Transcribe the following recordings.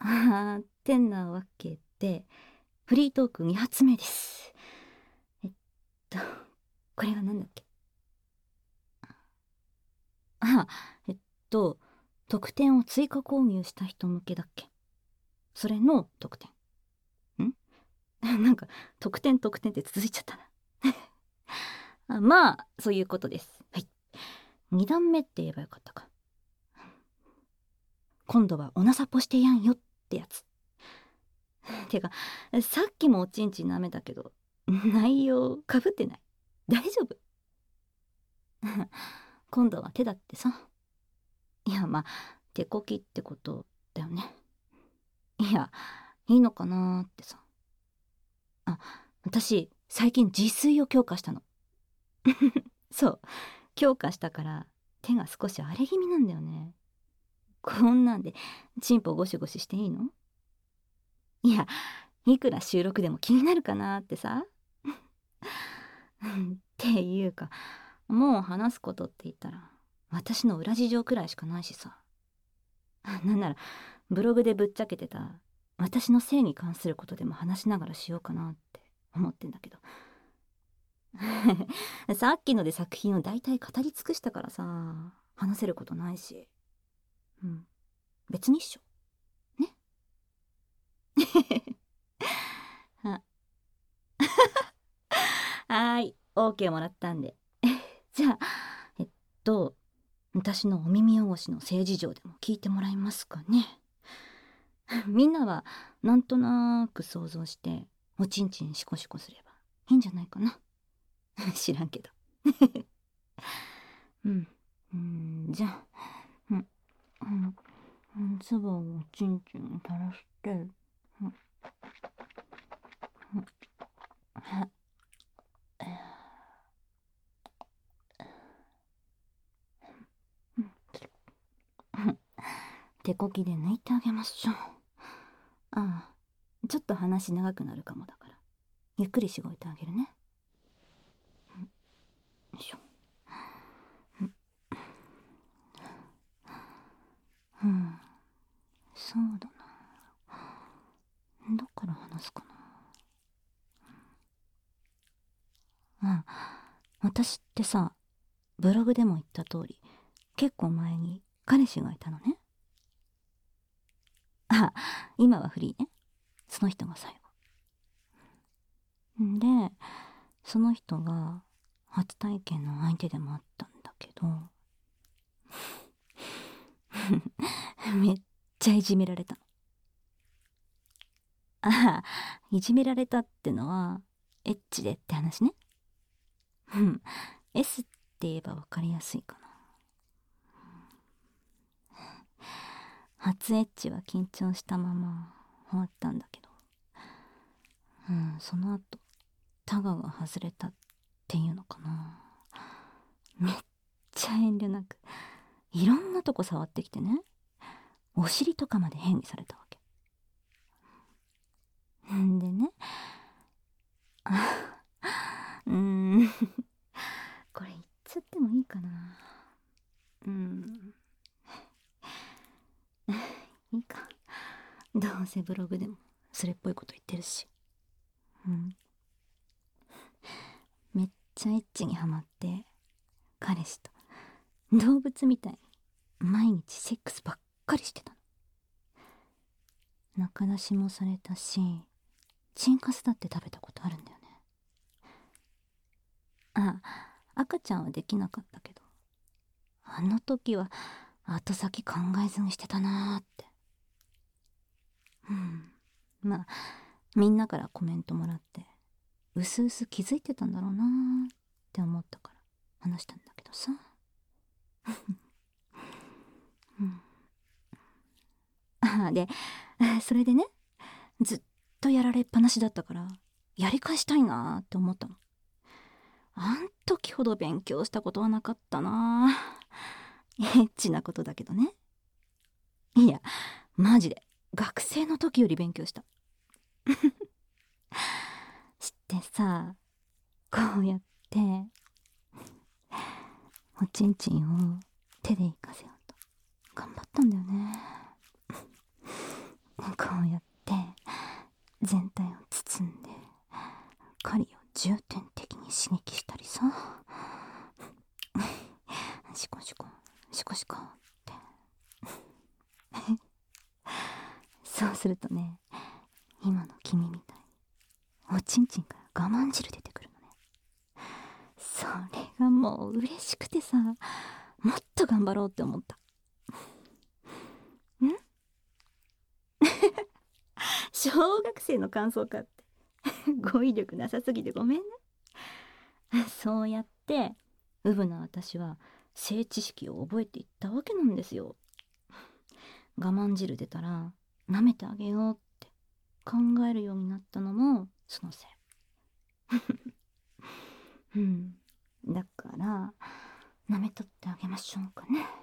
てなわけで、フリートーク2発目です。えっと、これは何だっけ。あ、えっと、特典を追加購入した人向けだっけ。それの特典。んなんか、特典特典って続いちゃったな。まあ、そういうことです。はい。2段目って言えばよかったか。今度はおなさぽしてやんよってやつ。てか、さっきもおちんちん舐めたけど、内容かぶってない？大丈夫？今度は手だってさ。いや、まあ、手こきってことだよね。いや、いいのかなーってさ。あ、私、最近自炊を強化したの。そう、強化したから手が少し荒れ気味なんだよね。こんなんでチンポゴシゴシしていいの？いや、いくら収録でも気になるかなってさ。っていうか、もう話すことって言ったら私の裏事情くらいしかないしさ。なんならブログでぶっちゃけてた私の性に関することでも話しながらしようかなって思ってんだけど。さっきので作品を大体語り尽くしたからさ、話せることないし。うん、別にっしょね。はーい、 OK もらったんで。じゃあ、えっと私のお耳汚しの性事情でも聞いてもらえますかね。みんなはなんとなく想像しておちんちんシコシコすればいいんじゃないかな。知らんけど。うん、じゃあ、唾をおちんちんに垂らして、手こきで抜いてあげましょう。ああ、ちょっと話長くなるかもだからゆっくりしごいてあげるね。よいしょ。そうだな。どっから話すかな。私ってさ、ブログでも言った通り結構前に彼氏がいたのね。あ、今はフリーね。その人が最後で、その人が初体験の相手でもあったんだけど、めっちゃいじめられたの。あ、いじめられたってのはエッチでって話ね。うん、 S って言えば分かりやすいかな。初エッチは緊張したまま終わったんだけど、その後タガが外れたっていうのかな。めっちゃ遠慮なくいろんなとこ触ってきてね、お尻とかまで変にされたわけ。んでね、うーんこれ言っちゃってもいいかな。いいか。どうせブログでもそれっぽいこと言ってるし。めっちゃエッチにハマって彼氏と動物みたいに毎日セックスばっかりしてたの。仲出しもされたし、チンカスだって食べたことあるんだよね。あ、赤ちゃんはできなかったけど、あの時は後先考えずにしてたなーって。まあみんなからコメントもらってうすうす気づいてたんだろうなーって思ったから話したんだけどさ。で、それでね、ずっとやられっぱなしだったからやり返したいなーって思ったの。あん時ほど勉強したことはなかったな。エッチなことだけどね。いや、マジで学生の時より勉強した。知ってさ、こうやっておちんちんを手でいかせようと頑張ったんだよね。 こうやって全体を包んで針を重点的に刺激したりさ、シコシコシコシコって。そうするとね、今の君みたいにおちんちんから我慢汁出てくるのね。それがもう嬉しくてさ、もっと頑張ろうって思った。小学生の感想かって語彙力なさすぎてごめんね。そうやってウブな私は性知識を覚えていったわけなんですよ。我慢汁出たら舐めてあげようって考えるようになったのもそのせい。だから舐めとってあげましょうかね。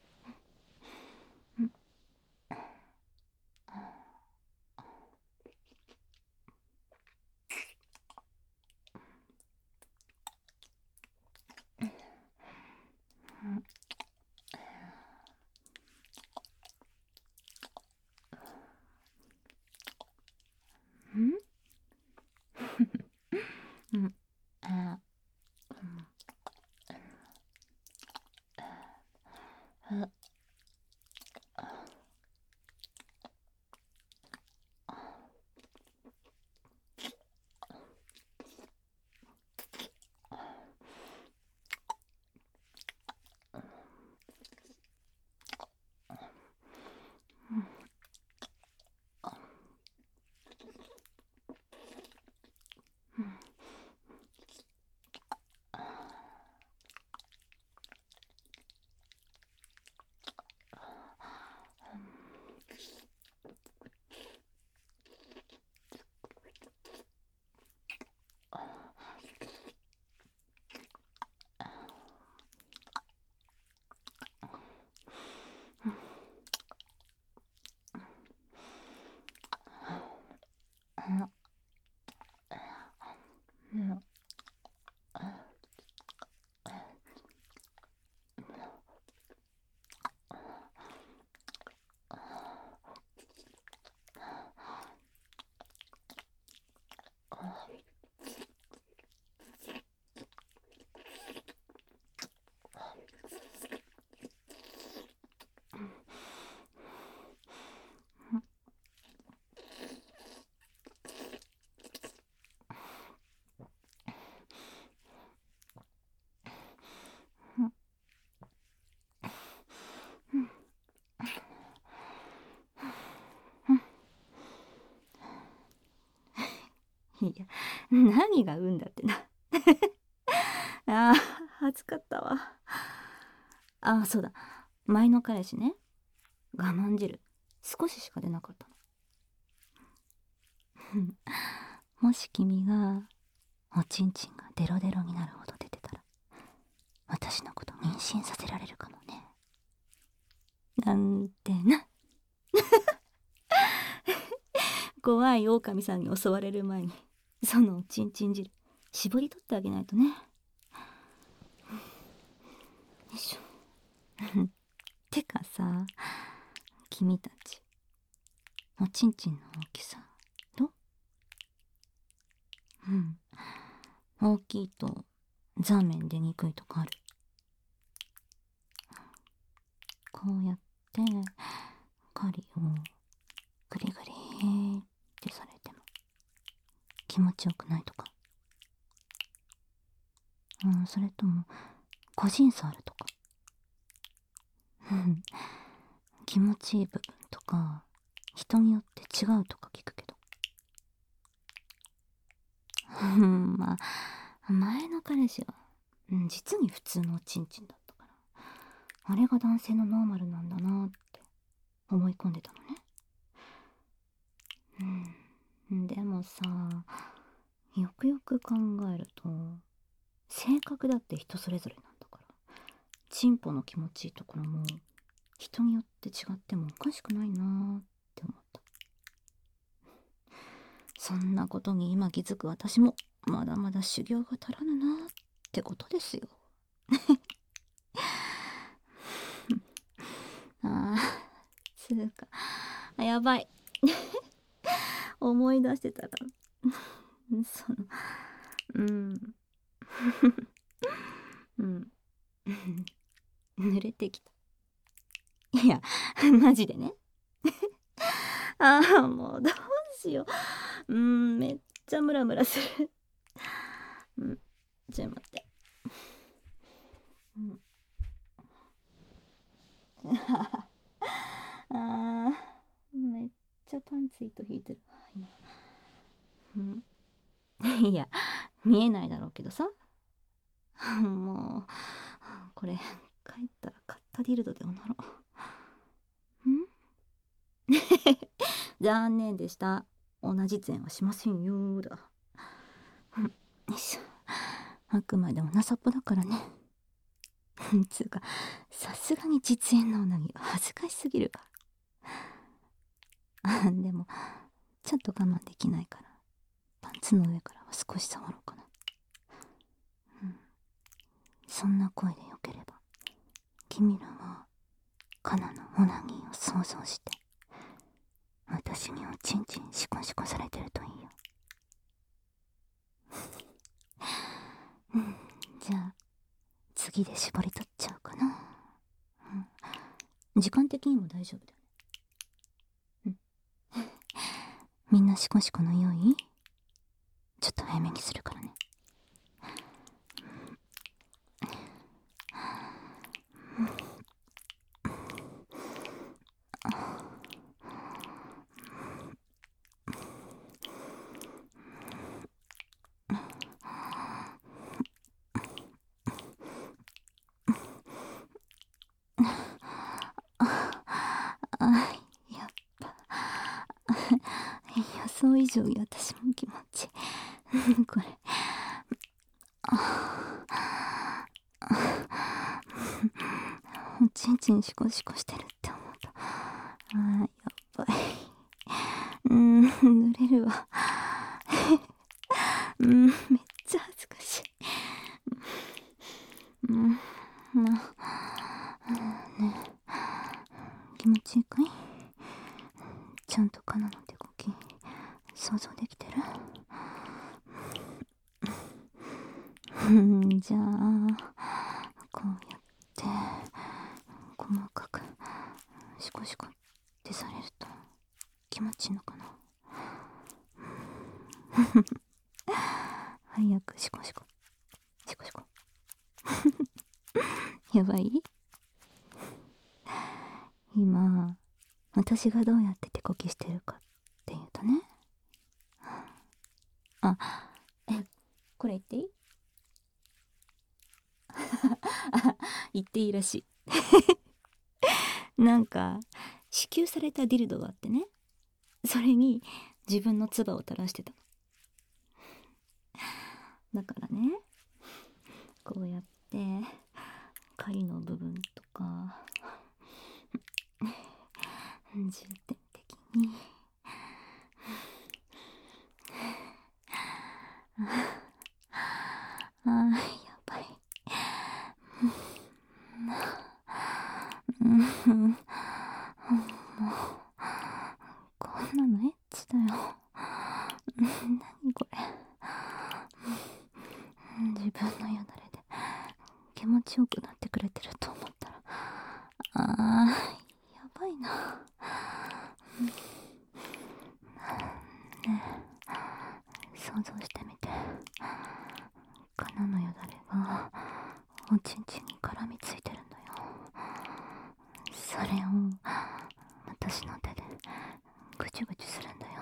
いや、何が運だってな。あー、恥ずかったわ。あ、そうだ。前の彼氏ね、我慢汁少ししか出なかったの。もし君がおちんちんがデロデロになるほど出てたら、私のこと妊娠させられるかもね。なんてな。怖い狼さんに襲われる前にそのおちんちん汁絞り取ってあげないとね。よいしょ。てかさ、君たちおちんちんの大きさどう？大きいとザーメン出にくいとかある？こうやって針をグリグリってされても気持ちよくないとか、それとも個人差あるとか。気持ちいい部分とか人によって違うとか聞くけど、まあ前の彼氏は、実に普通のおちんちんだったから、あれが男性のノーマルなんだなって思い込んでたのね。でもさ、よくよく考えると性格だって人それぞれなんだから、チンポの気持ちいいところも人によって違ってもおかしくないなーって思った。そんなことに今気づく私もまだまだ修行が足らぬなーってことですよ。あー、つうか、やばい。 思い出してたらそのうんうん濡れてきた。いやマジでね。ああもうどうしよう。めっちゃムラムラする。ちょっと待って。あめっちゃパンツ糸引いてるわ今。いや見えないだろうけどさ。もうこれ帰ったら買ったディルドでおなろ。残念でした。同じ前はしませんよだ。よいしょ。あくまでもなさっぽだからね。つうかさすがに実演のうなぎは恥ずかしすぎるわ。でもちょっと我慢できないからパンツの上からは少し触ろうかな。そんな声でよければ君らはカナのオナニーを想像して私におちんちんシコシコされてるといいよ。じゃあ次で絞り取っちゃうかな。時間的にも大丈夫だよね。みんなシコシコの用意？ちょっと早めにするからね。やっぱ予想以上に私も気持ちこれおちんちんシコシコしてるって思うとやっぱり濡れるわ。めっちゃ恥ずかしい。ね気持ちいいかい？ちゃんとカナの手こき想像できてる？じゃあこうやって細かくシコシコってされると気持ちいいのかな。早くシコシコシコシコやばい？今私がどうやって手こきしてるかっていうとね、これ言っていい？言っていいらしい。なんか支給されたディルドがあってね、それに自分の唾を垂らしてたの。だからねこうやって狩りの部分とか重点的にやばい。もうこんなのエッチだよ。何これ。自分のよだれで気持ちよくなってくれてると思ったらやばいな。ねえ想像してみて、カナのよだれがおちんちんに絡みついてるんだよ。それを私の手でぐちゅぐちゅするんだよ。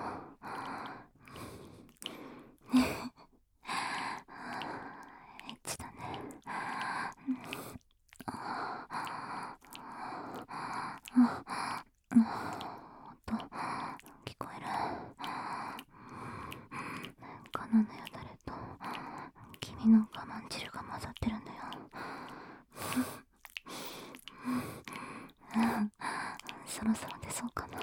エッチだね。音聞こえる？カナのよだれと君の我慢汁が混ざってるんだよ。そろそろ出そうかな。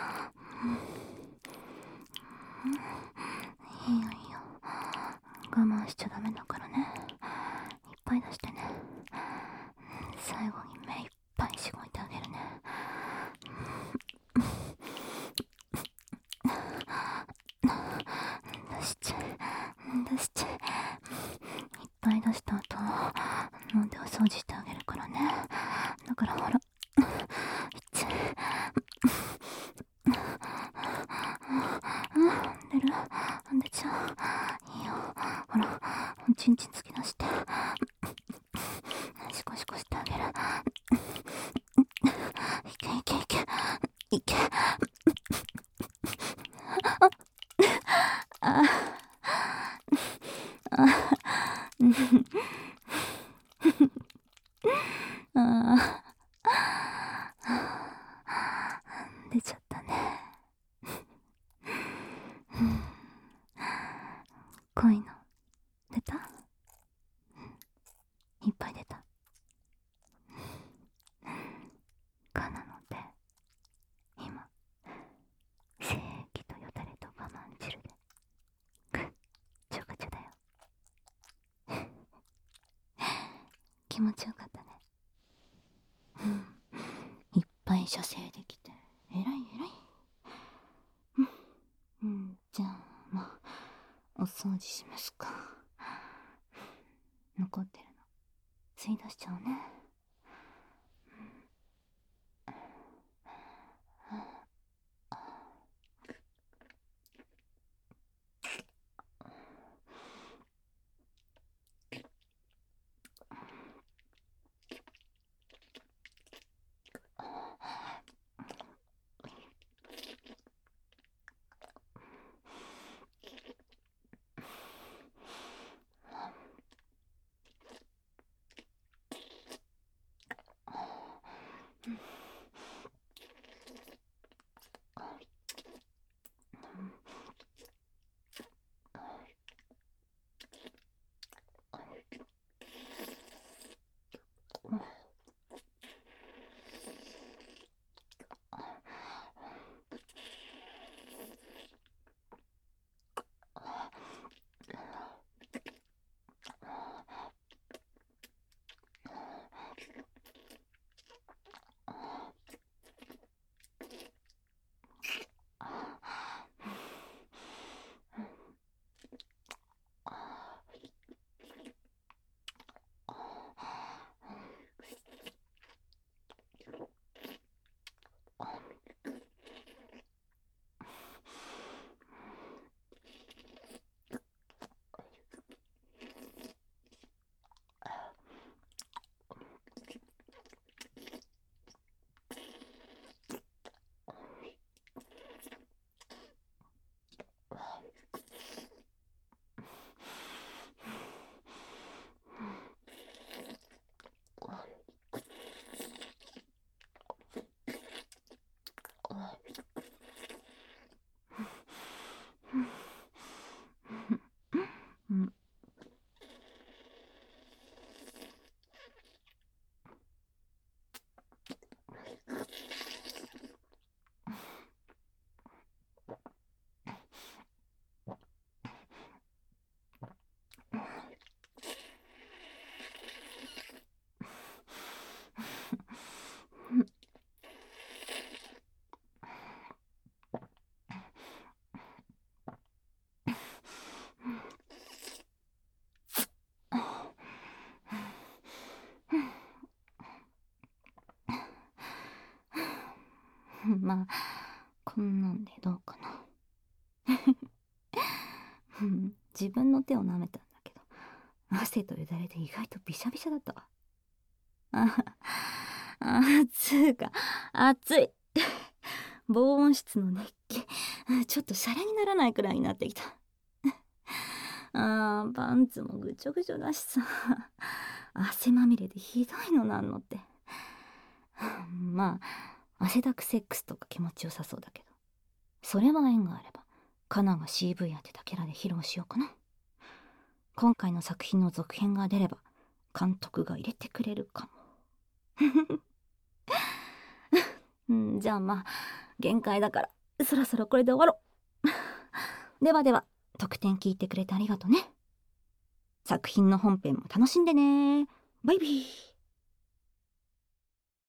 いいよいいよ、我慢しちゃダメだからね。いっぱい出してね。最後に目いっぱいしごいてあげるね。 出して、いっぱい出した後飲んでお掃除してあげるからね。だからほら、出る？出ちゃう。いいよ。ほら、ちんちん突き出して。シコシコしてあげる。いけいけいけ。いけ。あ、あ、あ、出ちゃったね。濃いの出た？いっぱい出た。かなので今精液とよだれと我慢汁でぐっちょぐちょだよ。気持ちよかったね。いっぱい射精できてえらいえらい。じゃあまあお掃除しますか。残ってるの吸い出しちゃうね。まあこんなんでどうかな。自分の手を舐めたんだけど汗とよだれで意外とびしゃびしゃだったわ。つうか暑い。防音室の熱気ちょっとシャレにならないくらいになってきた。パンツもぐちょぐちょだしさ、汗まみれでひどいのなんのって。まあ汗だくセックスとか気持ちよさそうだけど、それは縁があればカナが CV 当てたキャラで披露しようかな。今回の作品の続編が出れば監督が入れてくれるかも。じゃあまあ限界だからそろそろこれで終わろう。ではでは、特典聞いてくれてありがとね。作品の本編も楽しんでね。バイビー。